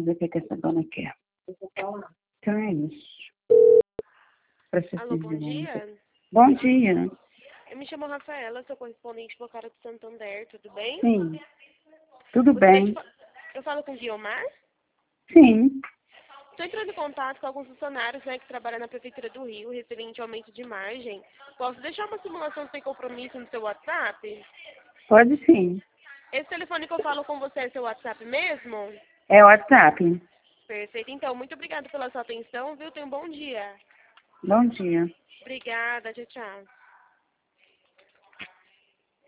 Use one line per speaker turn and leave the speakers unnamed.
ver o que essa dona quer. Então é isso.
Alô, bom dia.
Bom dia.
Eu me chamo Rafaela, sou correspondente local do Santander, tudo bem?
Sim. Tudo bem?
Eu falo com o Guiomar?
Sim.
Estou entrando em contato com alguns funcionários, que trabalham na Prefeitura do Rio, referente ao aumento de margem. Posso deixar uma simulação sem compromisso no seu WhatsApp?
Pode sim.
Esse telefone que eu falo com você é seu WhatsApp mesmo?
É o WhatsApp.
Perfeito. Então, muito obrigada pela sua atenção, viu? Tenha um bom dia.
Bom dia.
Obrigada. Tchau, tchau.